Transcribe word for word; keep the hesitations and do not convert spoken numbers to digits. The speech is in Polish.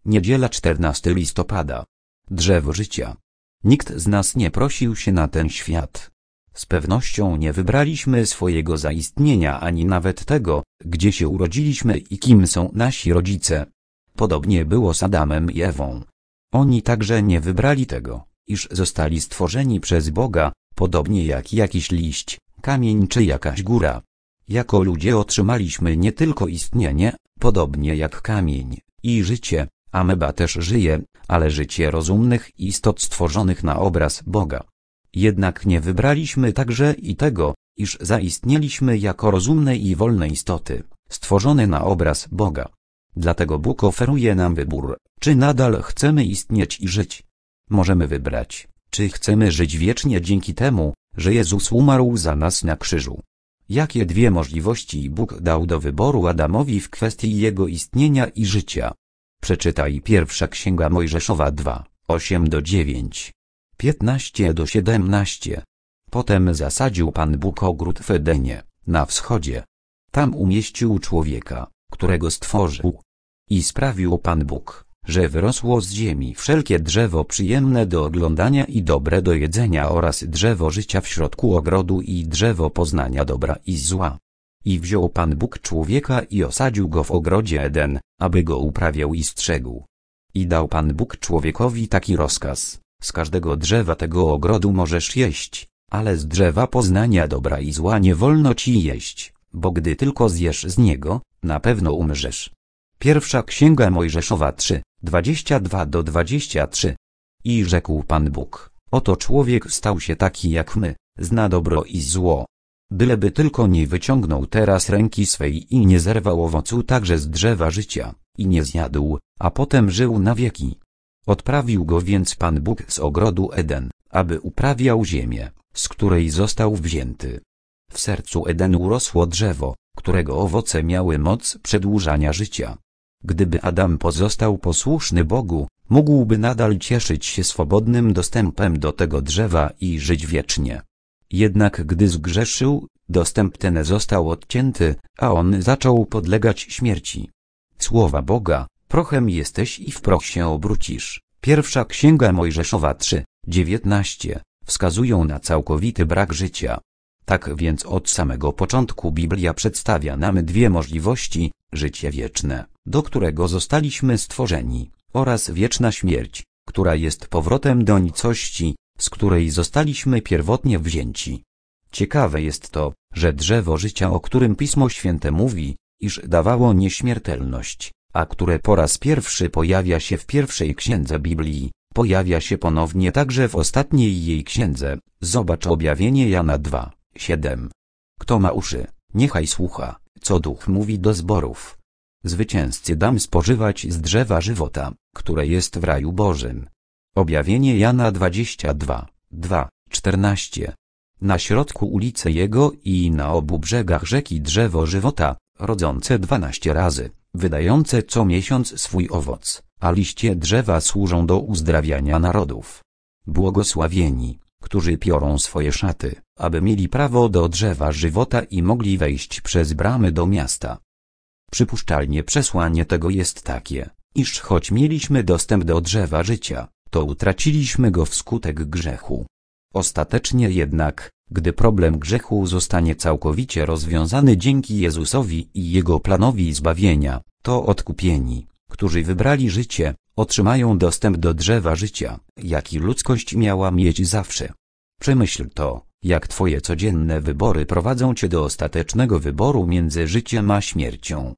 Niedziela czternastego listopada. Drzewo życia. Nikt z nas nie prosił się na ten świat. Z pewnością nie wybraliśmy swojego zaistnienia ani nawet tego, gdzie się urodziliśmy i kim są nasi rodzice. Podobnie było z Adamem i Ewą. Oni także nie wybrali tego, iż zostali stworzeni przez Boga, podobnie jak jakiś liść, kamień czy jakaś góra. Jako ludzie otrzymaliśmy nie tylko istnienie, podobnie jak kamień, i życie, ameba też żyje, ale życie rozumnych istot stworzonych na obraz Boga. Jednak nie wybraliśmy także i tego, iż zaistnieliśmy jako rozumne i wolne istoty, stworzone na obraz Boga. Dlatego Bóg oferuje nam wybór, czy nadal chcemy istnieć i żyć. Możemy wybrać, czy chcemy żyć wiecznie dzięki temu, że Jezus umarł za nas na krzyżu. Jakie dwie możliwości Bóg dał do wyboru Adamowi w kwestii jego istnienia i życia? Przeczytaj pierwsza Księga Mojżeszowa dwa, osiem do dziewięć, piętnaście do siedemnastu. Potem zasadził Pan Bóg ogród w Edenie, na wschodzie. Tam umieścił człowieka, którego stworzył. I sprawił Pan Bóg, że wyrosło z ziemi wszelkie drzewo przyjemne do oglądania i dobre do jedzenia oraz drzewo życia w środku ogrodu i drzewo poznania dobra i zła. I wziął Pan Bóg człowieka i osadził go w ogrodzie Eden, aby go uprawiał i strzegł. I dał Pan Bóg człowiekowi taki rozkaz: z każdego drzewa tego ogrodu możesz jeść, ale z drzewa poznania dobra i zła nie wolno ci jeść, bo gdy tylko zjesz z niego, na pewno umrzesz. Pierwsza Księga Mojżeszowa trzy, dwadzieścia dwa do dwudziestu trzech. I rzekł Pan Bóg: oto człowiek stał się taki jak my, zna dobro i zło. Byleby tylko nie wyciągnął teraz ręki swej i nie zerwał owocu także z drzewa życia, i nie zjadł, a potem żył na wieki. Odprawił go więc Pan Bóg z ogrodu Eden, aby uprawiał ziemię, z której został wzięty. W sercu Edenu rosło drzewo, którego owoce miały moc przedłużania życia. Gdyby Adam pozostał posłuszny Bogu, mógłby nadal cieszyć się swobodnym dostępem do tego drzewa i żyć wiecznie. Jednak gdy zgrzeszył, dostęp ten został odcięty, a on zaczął podlegać śmierci. Słowa Boga: prochem jesteś i w proch się obrócisz. Pierwsza Księga Mojżeszowa trzy, dziewiętnaście, wskazują na całkowity brak życia. Tak więc od samego początku Biblia przedstawia nam dwie możliwości: życie wieczne, do którego zostaliśmy stworzeni, oraz wieczna śmierć, która jest powrotem do nicości, z której zostaliśmy pierwotnie wzięci. Ciekawe jest to, że drzewo życia, o którym Pismo Święte mówi, iż dawało nieśmiertelność, a które po raz pierwszy pojawia się w pierwszej księdze Biblii, pojawia się ponownie także w ostatniej jej księdze. Zobacz Objawienie Jana dwa, siedem. Kto ma uszy, niechaj słucha, co Duch mówi do zborów. Zwycięzcy dam spożywać z drzewa żywota, które jest w raju Bożym. Objawienie Jana dwadzieścia dwa, dwa, czternaście. Na środku ulicy jego i na obu brzegach rzeki drzewo żywota, rodzące dwanaście razy, wydające co miesiąc swój owoc, a liście drzewa służą do uzdrawiania narodów. Błogosławieni, którzy piorą swoje szaty, aby mieli prawo do drzewa żywota i mogli wejść przez bramy do miasta. Przypuszczalnie przesłanie tego jest takie, iż choć mieliśmy dostęp do drzewa życia, to utraciliśmy go wskutek grzechu. Ostatecznie jednak, gdy problem grzechu zostanie całkowicie rozwiązany dzięki Jezusowi i Jego planowi zbawienia, to odkupieni, którzy wybrali życie, otrzymają dostęp do drzewa życia, jaki ludzkość miała mieć zawsze. Przemyśl to, jak twoje codzienne wybory prowadzą cię do ostatecznego wyboru między życiem a śmiercią.